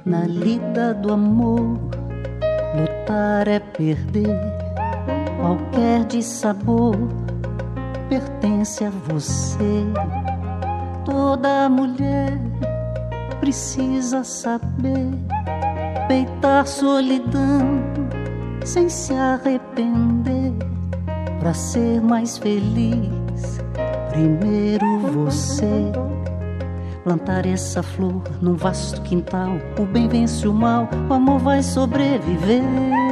Na lida do amor, lutar é perder. Qualquer dissabor pertence a você. Toda mulher precisa saber peitar solidão sem se arrepender. Pra ser mais feliz, primeiro você. Plantar essa flor num vasto quintal, o bem vence o mal, o amor vai sobreviver.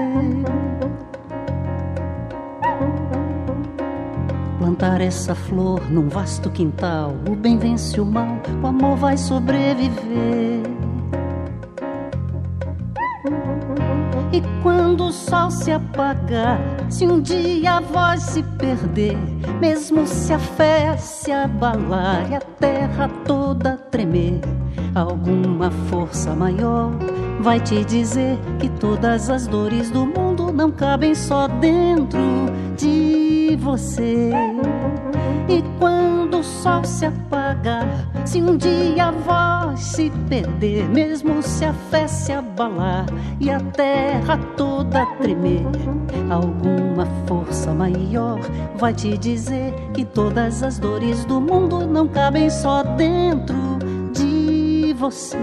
Plantar essa flor num vasto quintal, o bem vence o mal, o amor vai sobreviver. E quando o sol se apagar, se um dia a voz se perder, mesmo se a fé se abalar e a terra toda tremer, alguma força maior vai te dizer que todas as dores do mundo não cabem só dentro de você. E quando o sol se apagar, se um dia a voz se perder, mesmo se a fé se abalar e a terra toda tremer, alguma força maior vai te dizer que todas as dores do mundo não cabem só dentro de você.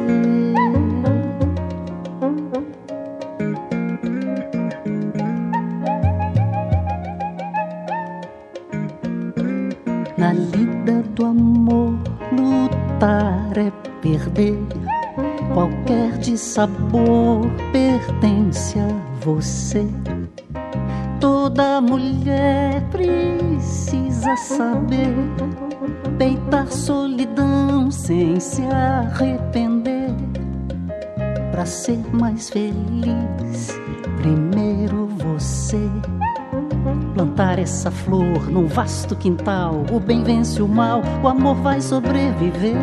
Na lida do amor, lutar é perder. Qualquer dissabor pertence a você. Toda mulher precisa saber peitar solidão sem se arrepender. Pra ser mais feliz, primeiro você. Plantar essa flor num vasto quintal, o bem vence o mal, o amor vai sobreviver.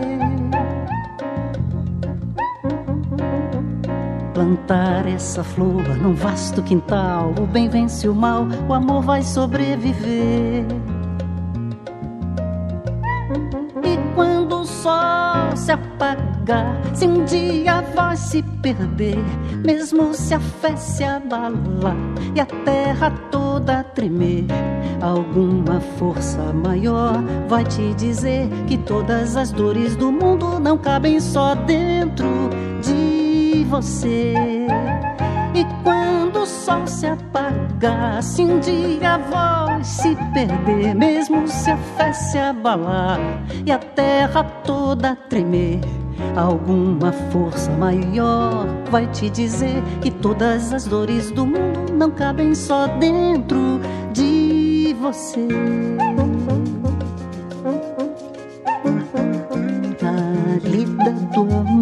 Plantar essa flor num vasto quintal, o bem vence o mal, o amor vai sobreviver. E quando o sol se apagar, se um dia a voz se perder, mesmo se a fé se abalar e a terra toda tremer, alguma força maior vai te dizer que todas as dores do mundo não cabem só dentro de você. E quando o sol se apagar, se um dia a voz se perder, mesmo se a fé se abalar e a terra toda tremer, alguma força maior vai te dizer que todas as dores do mundo não cabem só dentro de você. Na lida do amor,